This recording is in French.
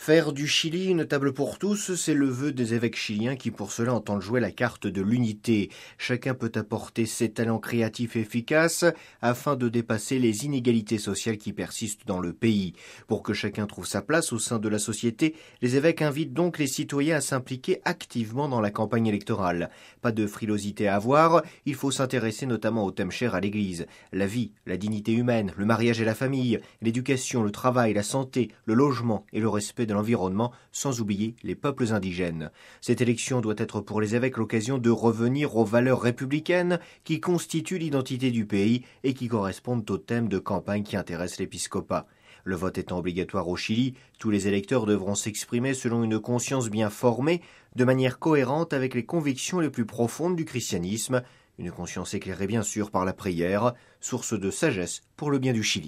Faire du Chili une table pour tous, c'est le vœu des évêques chiliens qui pour cela entendent jouer la carte de l'unité. Chacun peut apporter ses talents créatifs et efficaces afin de dépasser les inégalités sociales qui persistent dans le pays. Pour que chacun trouve sa place au sein de la société, les évêques invitent donc les citoyens à s'impliquer activement dans la campagne électorale. Pas de frilosité à avoir, il faut s'intéresser notamment aux thèmes chers à l'Église. La vie, la dignité humaine, le mariage et la famille, l'éducation, le travail, la santé, le logement et le respect de l'environnement, sans oublier les peuples indigènes. Cette élection doit être pour les évêques l'occasion de revenir aux valeurs républicaines qui constituent l'identité du pays et qui correspondent aux thèmes de campagne qui intéressent l'épiscopat. Le vote étant obligatoire au Chili, tous les électeurs devront s'exprimer selon une conscience bien formée, de manière cohérente avec les convictions les plus profondes du christianisme, une conscience éclairée bien sûr par la prière, source de sagesse pour le bien du Chili.